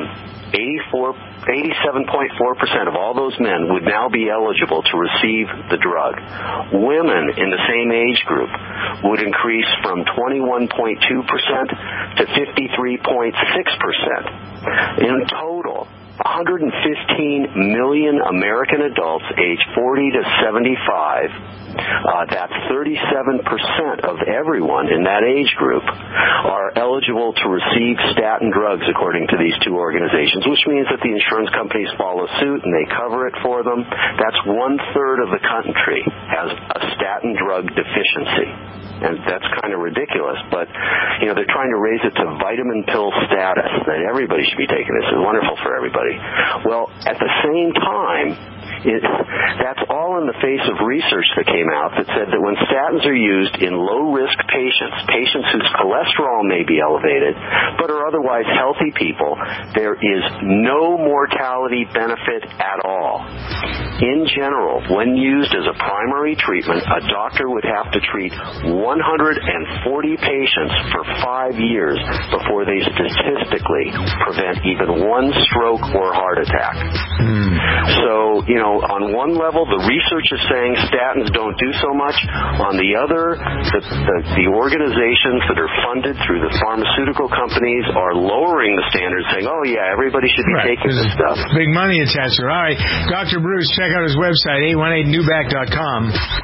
Speaker 24: 87.4% of all those men would now be eligible to receive the drug. Women in the same age group would increase from 21.2% to 53.6%. In total, 115 million American adults aged 40 to 75, that's 37% of everyone in that age group, are eligible to receive statin drugs according to these 2 organizations, which means that the insurance companies follow suit and they cover it for them. That's 1/3 of the country has a statin drug deficiency. And that's kind of ridiculous, but, they're trying to raise it to vitamin pill status, that everybody should be taking this. It's wonderful for everybody. Well, at the same time, that's all all in the face of research that came out that said that when statins are used in low-risk patients whose cholesterol may be elevated, but are otherwise healthy people, there is no mortality benefit at all. In general, when used as a primary treatment, a doctor would have to treat 140 patients for 5 years before they statistically prevent even one stroke or heart attack. So, on one level, the research is saying statins don't do so much. On the other, the organizations that are funded through the pharmaceutical companies are lowering the standards, saying, oh, yeah, everybody should be taking this stuff.
Speaker 2: Big money attached to it. All right, Dr. Bruce, check out his website, 818newback.com.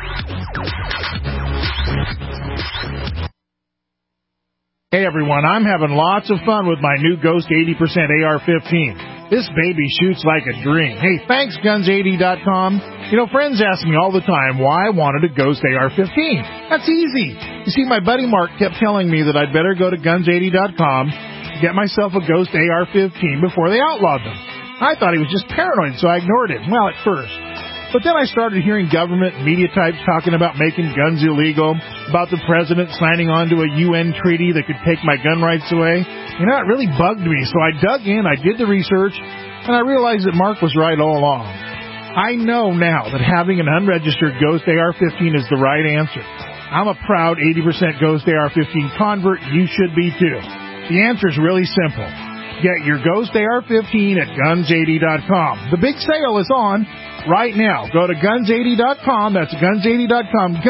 Speaker 5: Hey, everyone, I'm having lots of fun with my new Ghost 80% AR-15. This baby shoots like a dream. Hey, thanks, Guns80.com. Friends ask me all the time why I wanted a Ghost AR-15. That's easy. You see, my buddy Mark kept telling me that I'd better go to Guns80.com to get myself a Ghost AR-15 before they outlawed them. I thought he was just paranoid, so I ignored him. Well, at first. But then I started hearing government media types talking about making guns illegal, about the president signing on to a UN treaty that could take my gun rights away. It really bugged me, so I dug in, I did the research, and I realized that Mark was right all along. I know now that having an unregistered Ghost AR-15 is the right answer. I'm a proud 80% Ghost AR-15 convert. You should be too. The answer is really simple. Get your Ghost AR-15 at Guns80.com. The big sale is on right now. Go to Guns80.com. That's Guns80.com.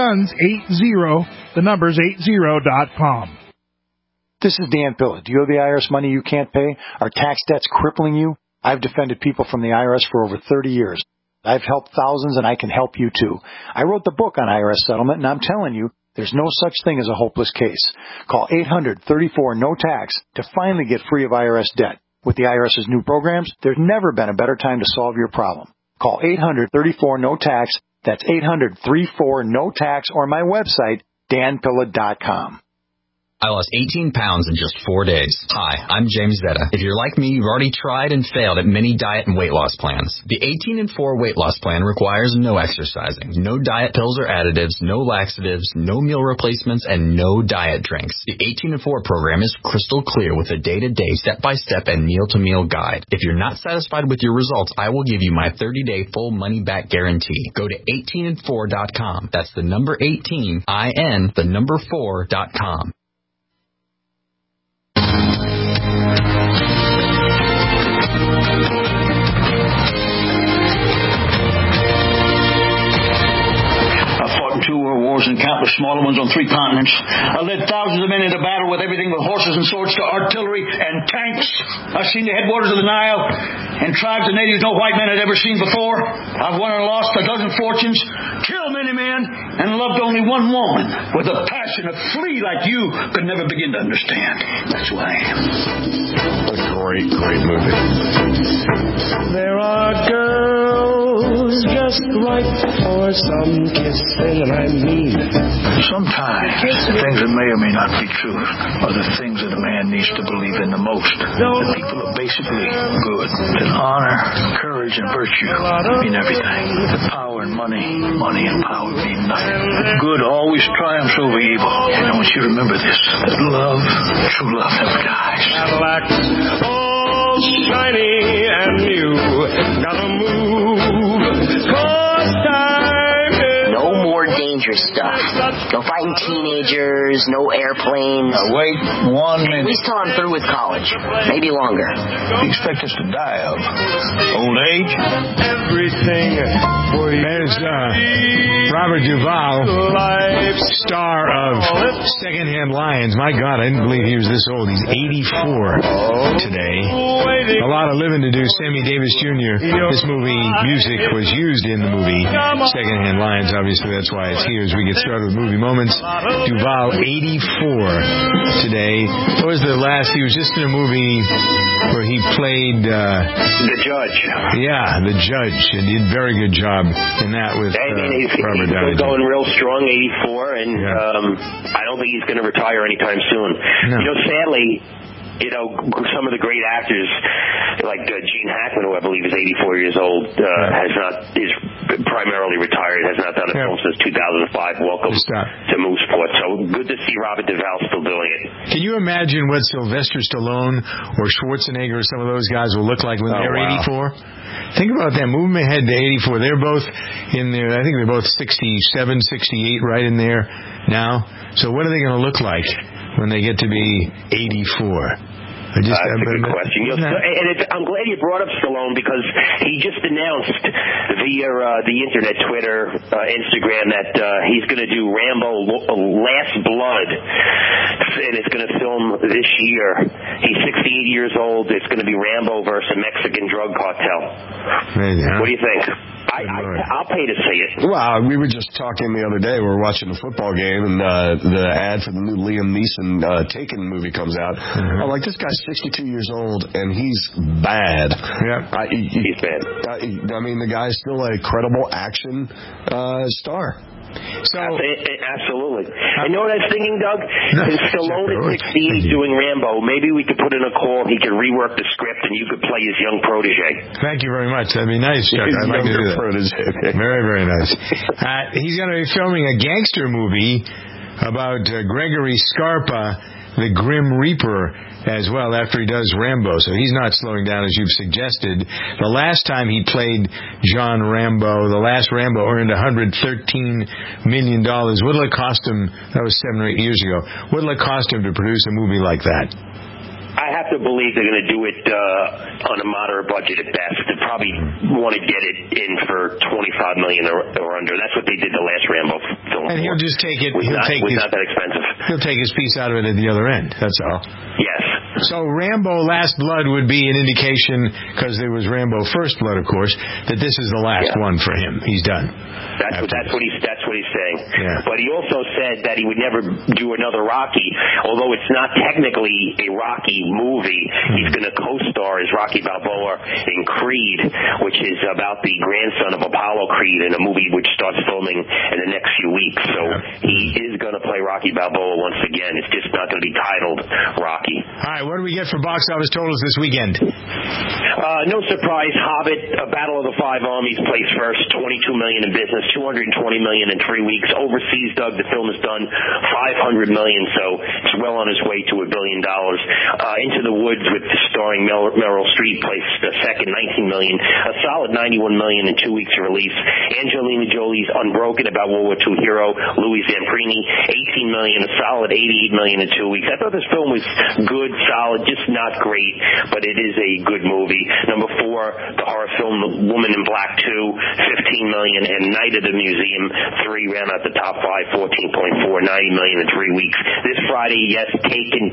Speaker 5: Guns80, the number's 80.com.
Speaker 11: This is Dan Pilla. Do you owe the IRS money you can't pay? Are tax debts crippling you? I've defended people from the IRS for over 30 years. I've helped thousands, and I can help you too. I wrote the book on IRS settlement, and I'm telling you, there's no such thing as a hopeless case. Call 800-34-NO-TAX to finally get free of IRS debt. With the IRS's new programs, there's never been a better time to solve your problem. Call 800-34-NO-TAX. That's 800-34-NO-TAX, or my website, danpilla.com.
Speaker 12: I lost 18 pounds in just 4 days. Hi, I'm James Vetta. If you're like me, you've already tried and failed at many diet and weight loss plans. The 18 and 4 weight loss plan requires no exercising, no diet pills or additives, no laxatives, no meal replacements, and no diet drinks. The 18 and 4 program is crystal clear with a day-to-day, step-by-step, and meal-to-meal guide. If you're not satisfied with your results, I will give you my 30-day full money-back guarantee. Go to 18and4.com. That's the number 18, I-N, the number 4.com.
Speaker 13: Wars and countless smaller ones on 3 continents. I led thousands of men into battle with everything from horses and swords to artillery and tanks. I've seen the headwaters of the Nile and tribes of natives no white man had ever seen before. I've won and lost a dozen fortunes, killed many men, and loved only one woman with a passion, a flea like you could never begin to understand. That's who I am.
Speaker 14: A great, great movie.
Speaker 22: There are girls just right for some kissing, and I mean
Speaker 13: sometimes the things that may or may not be true are the things that a man needs to believe in the most. That people are basically good. That honor, courage, and virtue mean everything. That power and money and power mean nothing. That good always triumphs over evil. And I want you to remember this. That love, true love, never dies.
Speaker 22: Cadillacs, all shiny and new. Gotta move, 'cause time is...
Speaker 25: No more dangerous stuff. No fighting teenagers, no airplanes.
Speaker 13: Wait 1 minute.
Speaker 25: At least till I'm through with college. Maybe longer.
Speaker 13: You expect us to die of old age?
Speaker 22: Everything for you.
Speaker 2: There's Robert Duvall, star of Secondhand Lions. My God, I didn't believe he was this old. He's 84 today. A lot of living to do. Sammy Davis Jr. This movie music was used in the movie Secondhand Lions. Obviously, that's why it's here as we get started with Movie Moments. Duvall, 84 today. What was the last? He was just in a movie where he played
Speaker 24: The Judge.
Speaker 2: Yeah, The Judge, and he did a very good job in that with Robert Downey.
Speaker 24: He's going real strong, 84, and I don't think he's going to retire anytime soon.
Speaker 2: No.
Speaker 24: Sadly, some of the great actors like Gene Hackman, who I believe is 84 years old, is primarily retired, has not done a film since 2005. Welcome to Mooseport. So good to see Robert Duvall still doing it.
Speaker 2: Can you imagine what Sylvester Stallone or Schwarzenegger or some of those guys will look like when they're 84? Think about that. Move them ahead to 84. They're both in there. I think they're both 67, 68, right in there now. So what are they going to look like when they get to be 84?
Speaker 24: That's a good question. I'm glad you brought up Stallone because he just announced via the internet, Twitter, Instagram, that he's going to do Rambo Last Blood, and it's going to film this year. He's 68 years old. It's going to be Rambo versus a Mexican drug cartel. What do you think? I'll pay to see it.
Speaker 14: Well, we were just talking the other day. We were watching a football game, and the ad for the new Liam Neeson Taken movie comes out. I'm like, this guy's 62 years old, and he's bad. Yeah,
Speaker 24: he's bad.
Speaker 14: I mean, the guy's still a credible action star.
Speaker 24: So, absolutely. And you know what I was thinking, Doug? Since Stallone is 68 doing Rambo, maybe we could put in a call. He could rework the script, and you could play his young protege.
Speaker 2: Thank you very much. That'd be nice, Chuck. I'd like to do that.
Speaker 14: Protege.
Speaker 2: Very, very nice. He's going to be filming a gangster movie about Gregory Scarpa, the Grim Reaper, as well, after he does Rambo. So he's not slowing down, as you've suggested. The last time he played John Rambo, the last Rambo earned $113 million. What'll it cost him? That was 7 or 8 years ago. What'll it cost him to produce a movie like that?
Speaker 24: I have to believe they're going to do it on a moderate budget at best. They probably want to get it in for $25 million or under. That's what they did the last Rambo film.
Speaker 2: And he'll just take it.
Speaker 24: It was not that expensive.
Speaker 2: He'll take his piece out of it at the other end. That's all.
Speaker 24: Yes.
Speaker 2: So Rambo Last Blood would be an indication, because there was Rambo First Blood, of course, that this is the last one for him. He's done.
Speaker 24: That's what he's saying.
Speaker 2: Yeah.
Speaker 24: But he also said that he would never do another Rocky, although it's not technically a Rocky movie. He's going to co-star as Rocky Balboa in Creed, which is about the grandson of Apollo Creed, in a movie which starts filming in the next few weeks. So he is going to play Rocky Balboa once again. It's just not going to be titled Rocky.
Speaker 2: All right, what do we get for box office totals this weekend?
Speaker 24: No surprise, Hobbit, Battle of the Five Armies, placed first, $22 million in business, $220 million in 3 weeks. Overseas, Doug, the film has done $500 million, so it's well on its way to $1 billion. Into the Woods, with starring Meryl Streep, placed second, $19 million, a solid $91 million in 2 weeks of release. Angelina Jolie's Unbroken, about World War II hero Louis Zamprini, $18 million, a solid $88 million in 2 weeks. I thought this film was good, solid, just not great, but it is a good movie. Number 4, the horror film The Woman in Black 2, $15 million, and Night at the Museum 3 ran out the top 5, 14.4, $90 million in 3 weeks. This Friday, yes, Taken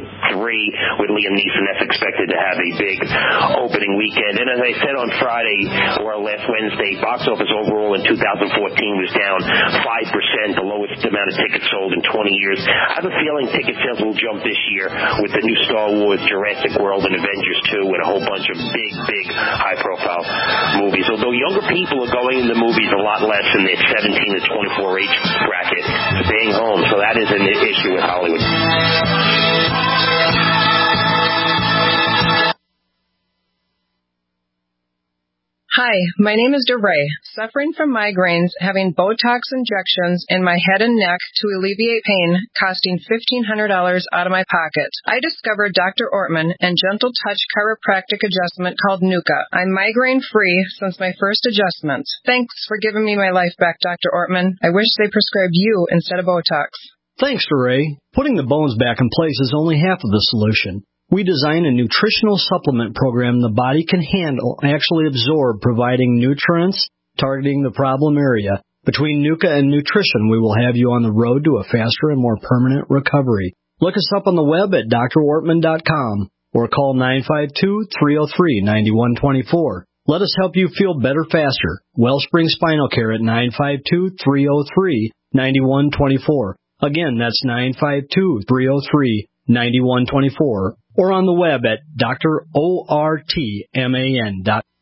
Speaker 24: 3 with Liam Neeson. That's expected to have a big opening weekend. And as I said on Friday, or last Wednesday, box office overall in 2014 was down 5%, the lowest amount of tickets sold in 20 years. I have a feeling ticket sales will jump this year with the new Star Wars, Jurassic World, and Avengers 2, and a whole bunch of big, high-profile movies. Although younger people are going into movies a lot less in their 17 to 24 age bracket, staying home. So that is an issue with Hollywood.
Speaker 15: Hi, my name is DeRay, suffering from migraines, having Botox injections in my head and neck to alleviate pain, costing $1,500 out of my pocket. I discovered Dr. Ortman and Gentle Touch chiropractic adjustment called Nuka. I'm migraine-free since my first adjustment. Thanks for giving me my life back, Dr. Ortman. I wish they prescribed you instead of Botox.
Speaker 16: Thanks, DeRay. Putting the bones back in place is only half of the solution. We design a nutritional supplement program the body can handle and actually absorb, providing nutrients, targeting the problem area. Between Nuka and nutrition, we will have you on the road to a faster and more permanent recovery. Look us up on the web at drortman.com or call 952-303-9124. Let us help you feel better faster. Wellspring Spinal Care at 952-303-9124. Again, that's 952-303-9124. Or on the web at drortman.com.